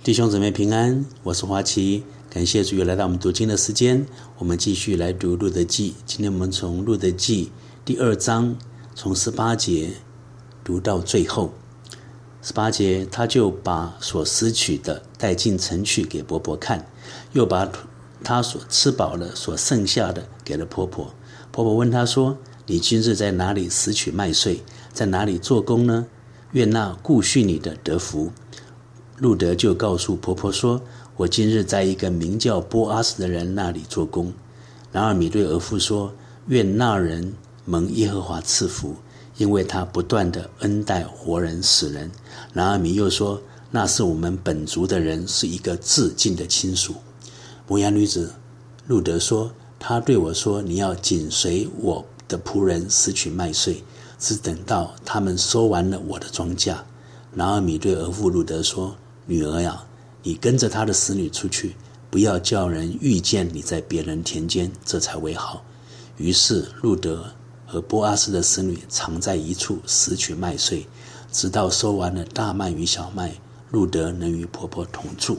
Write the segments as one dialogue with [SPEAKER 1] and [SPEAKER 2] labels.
[SPEAKER 1] 弟兄姊妹平安，我是华奇，感谢主又来到我们读经的时间，我们继续来读路得记。今天我们从路得记第2章从18节读到最后。18节，他就把所拾取的带进城去给婆婆看，又把他所吃饱了所剩下的给了婆婆。婆婆问他说，你今日在哪里拾取麦穗，在哪里做工呢？愿那顾恤你的得福。路得就告诉婆婆说，我今日在一个名叫波阿斯的人那里做工。拿俄米对儿妇说，愿那人蒙耶和华赐福，因为他不断的恩待活人死人。拿俄米又说，那是我们本族的人，是一个至近的亲属。摩押女子路得说，他对我说，你要紧随我的仆人拾取麦穗，只等到他们收完了我的庄稼。拿俄米对儿妇路得说，女儿呀，你跟着他的使女出去，不要叫人遇见你在别人田间，这才为好。于是路得和波阿斯的使女常在一处拾取麦穗，直到收完了大麦与小麦，路得能与婆婆同住。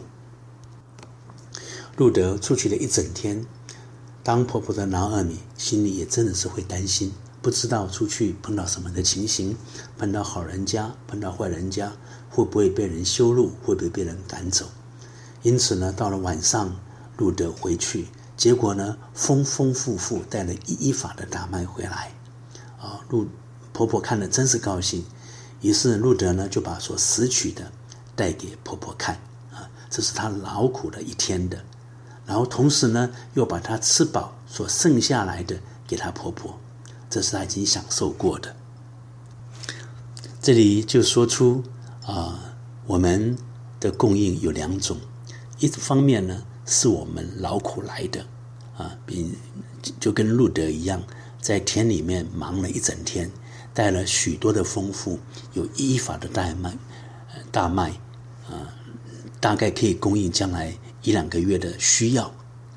[SPEAKER 1] 路得出去了一整天，当婆婆的拿俄米心里也真的是会担心，不知道出去碰到什么的情形，碰到好人家，碰到坏人家，会不会被人羞辱，会不会被人赶走。因此呢，到了晚上，路得回去，结果呢，丰丰富富带了一法的大麦回来。婆婆看了真是高兴，于是路得呢就把所拾取的带给婆婆看，这是她劳苦了一天的。然后同时呢，又把她吃饱所剩下来的给她婆婆，这是她已经享受过的。这里就说出我们的供应有2种，一方面呢是我们劳苦来的就跟路得一样，在田里面忙了一整天，带了许多的丰富，有1法的大麦大概可以供应将来1-2个月的需要。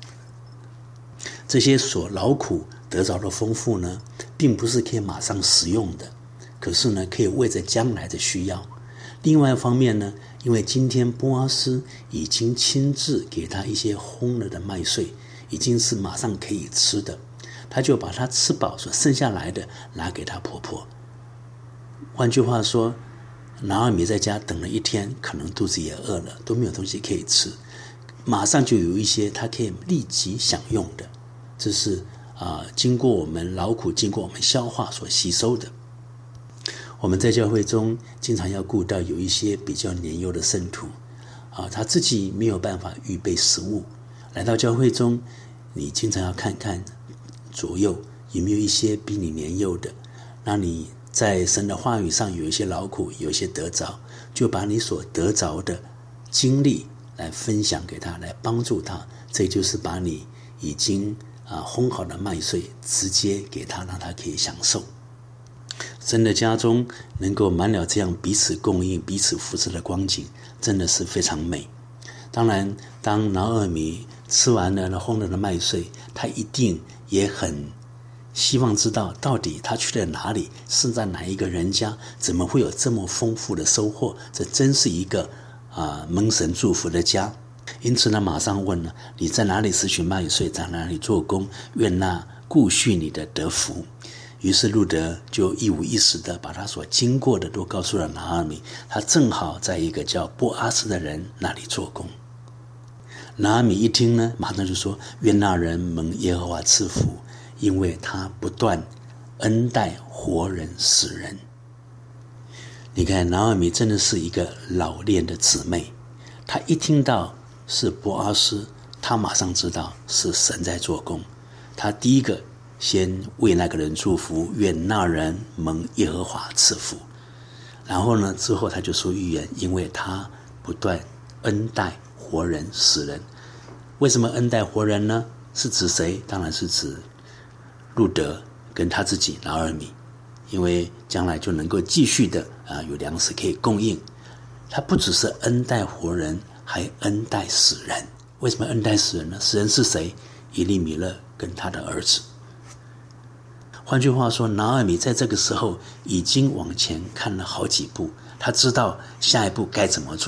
[SPEAKER 1] 这些所劳苦得着的丰富呢，并不是可以马上使用的，可是呢，可以为着将来的需要。另外一方面呢，因为今天波阿斯已经亲自给他一些烘了的麦穗，已经是马上可以吃的，他就把他吃饱所剩下来的拿给他婆婆。换句话说，拿俄米在家等了一天，可能肚子也饿了，都没有东西可以吃，马上就有一些他可以立即享用的，这是经过我们劳苦，经过我们消化所吸收的。我们在教会中经常要顾到有一些比较年幼的圣徒他自己没有办法预备食物，来到教会中，你经常要看看左右有没有一些比你年幼的，让你在神的话语上有一些劳苦，有一些得着，就把你所得着的经历来分享给他，来帮助他，这就是把你已经烘好的麦穗直接给他，让他可以享受。神的家中能够满了这样彼此供应、彼此扶持的光景，真的是非常美。当然，当拿俄米吃完了那烘了的麦穗，他一定也很希望知道到底他去了哪里，是在哪一个人家，怎么会有这么丰富的收获，这真是一个蒙神祝福的家。因此呢，马上问了，你在哪里拾取麦穗，在哪里做工，愿那顾恤你的得福。于是路得就一五一十的把他所经过的都告诉了拿俄米，他正好在一个叫波阿斯的人那里做工。拿俄米一听呢，马上就说，愿那人蒙耶和华赐福，因为他不断恩待活人死人。你看拿俄米真的是一个老练的姊妹，她一听到是波阿斯，她马上知道是神在做工，她第一个先为那个人祝福，愿那人蒙耶和华赐福。然后呢，之后他就说预言，因为他不断恩待活人死人。为什么恩待活人呢？是指谁？当然是指路得跟他自己拿俄米，因为将来就能够继续的有粮食可以供应。他不只是恩待活人，还恩待死人。为什么恩待死人呢？死人是谁？以利米勒跟他的儿子。换句话说，拿俄米在这个时候已经往前看了好几步，他知道下一步该怎么做，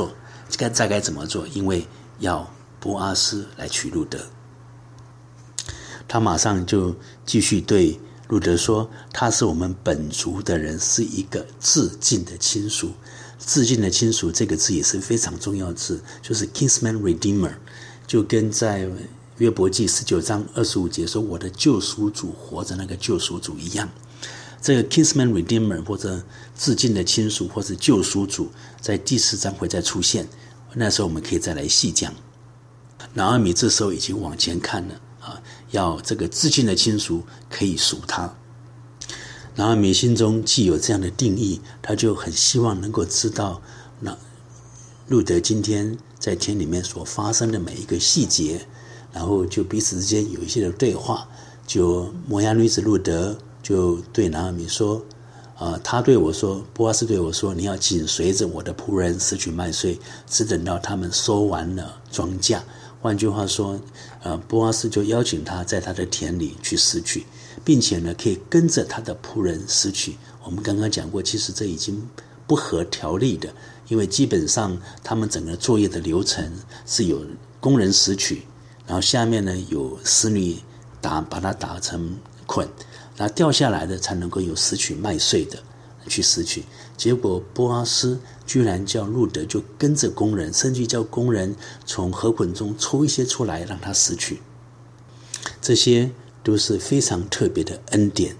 [SPEAKER 1] 该怎么做？因为要波阿斯来娶路德。他马上就继续对路德说，他是我们本族的人，是一个至近的亲属。至近的亲属这个字也是非常重要的字，就是 kinsman redeemer， 就跟在约伯记19章25节说我的救赎主活着那个救赎主一样。这个 kinsman redeemer 或者至近的亲属或者救赎主在第4章会再出现，那时候我们可以再来细讲。拿俄米这时候已经往前看了要这个至近的亲属可以属他。拿俄米心中既有这样的定义，他就很希望能够知道路德今天在田里面所发生的每一个细节，然后就彼此之间有一些的对话。就摩押女子路德就对拿俄米说他对我说，波阿斯对我说，你要紧随着我的仆人拾取麦穗，只等到他们收完了庄稼。换句话说波阿斯就邀请他在他的田里去拾取，并且呢可以跟着他的仆人拾取。我们刚刚讲过，其实这已经不合条例的，因为基本上他们整个作业的流程是有工人拾取，然后下面呢有使女把它打成捆，然后掉下来的才能够有拾取麦穗的去拾取。结果波阿斯居然叫路德就跟着工人，甚至叫工人从禾捆中抽一些出来让他拾取。这些都是非常特别的恩典。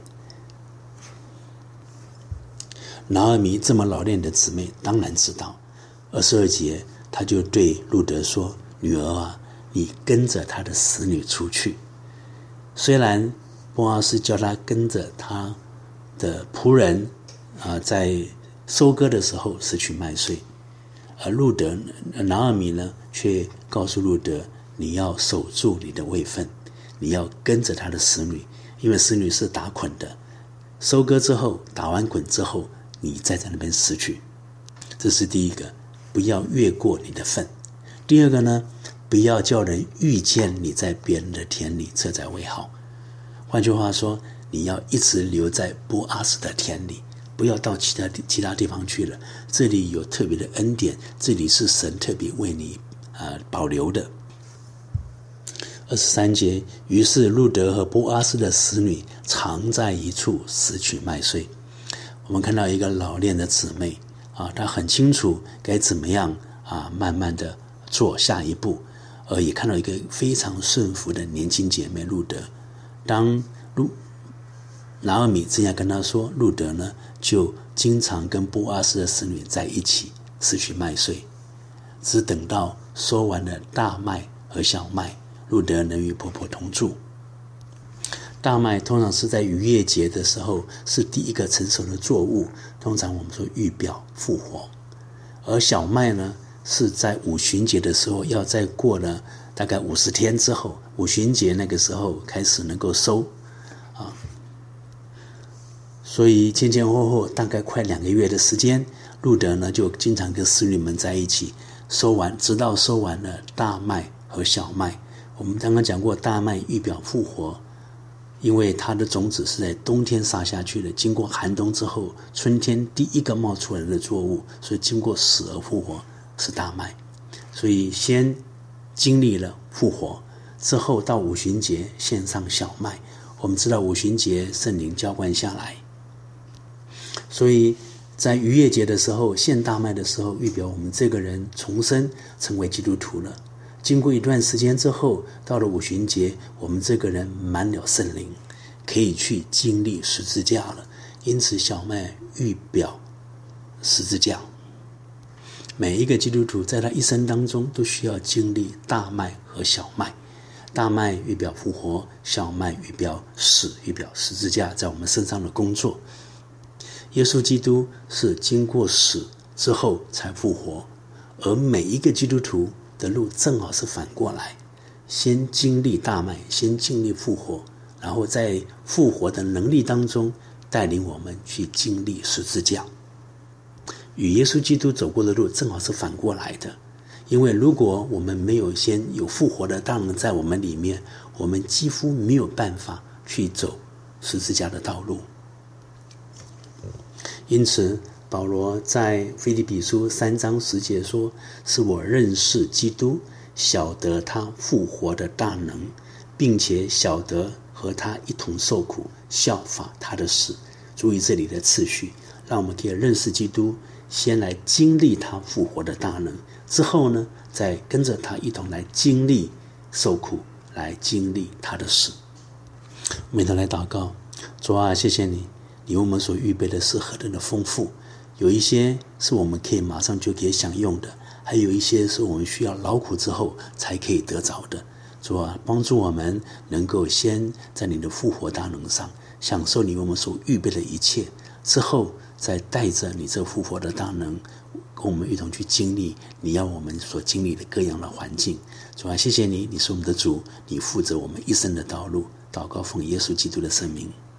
[SPEAKER 1] 拿俄米这么老练的姊妹当然知道。22节他就对路德说，女儿啊，你跟着他的使女出去。虽然波阿斯叫他跟着他的仆人在收割的时候拾取麦穗，而拿俄米呢却告诉路德，你要守住你的位分，你要跟着他的使女，因为使女是打捆的，收割之后打完捆之后你再在那边拾取。这是第一个，不要越过你的份。第二个呢，不要叫人遇见你在别人的田里，这才为好。换句话说，你要一直留在波阿斯的田里，不要到其他地方去了。这里有特别的恩典，这里是神特别为你保留的。23节，于是路德和波阿斯的使女常在一处拾取麦穗。我们看到一个老练的姊妹她很清楚该怎么样慢慢的做下一步，而也看到一个非常顺服的年轻姐妹路德。当拿俄米这样跟他说，路德呢就经常跟波阿斯的使女在一起拾取麦穗，只等到收完了大麦和小麦，路德能与婆婆同住。大麦通常是在逾越节的时候是第一个成熟的作物，通常我们说预表复活。而小麦呢是在五旬节的时候，要再过了大概50天之后，五旬节那个时候开始能够收所以前前后后大概快2个月的时间，路德呢就经常跟使女们在一起直到收完了大麦和小麦。我们刚刚讲过，大麦预表复活，因为它的种子是在冬天撒下去的，经过寒冬之后，春天第一个冒出来的作物，所以经过死而复活是大麦。所以先经历了复活之后，到五旬节献上小麦。我们知道五旬节圣灵浇灌下来，所以在逾越节的时候献大麦的时候，预表我们这个人重生成为基督徒了。经过一段时间之后，到了五旬节，我们这个人满了圣灵，可以去经历十字架了。因此小麦预表十字架。每一个基督徒在他一生当中都需要经历大麦和小麦。大麦预表复活，小麦预表死，预表十字架在我们身上的工作。耶稣基督是经过死之后才复活，而每一个基督徒的路正好是反过来，先经历大麦，先经历复活，然后在复活的能力当中带领我们去经历十字架。与耶稣基督走过的路正好是反过来的，因为如果我们没有先有复活的大能在我们里面，我们几乎没有办法去走十字架的道路。因此保罗在腓立比书3章10节说，是我认识基督，晓得他复活的大能，并且晓得和他一同受苦，效法他的死。注意这里的次序，让我们可以认识基督，先来经历他复活的大能，之后呢，再跟着他一同来经历受苦，来经历他的死。我们一同来祷告。主啊，谢谢你，你为我们所预备的是何等的丰富，有一些是我们可以马上就可以享用的，还有一些是我们需要劳苦之后才可以得着的。主啊，帮助我们能够先在你的复活大能上享受你为我们所预备的一切，之后再带着你这复活的大能跟我们一同去经历你要我们所经历的各样的环境。主啊，谢谢你，你是我们的主，你负责我们一生的道路。祷告奉耶稣基督的圣名。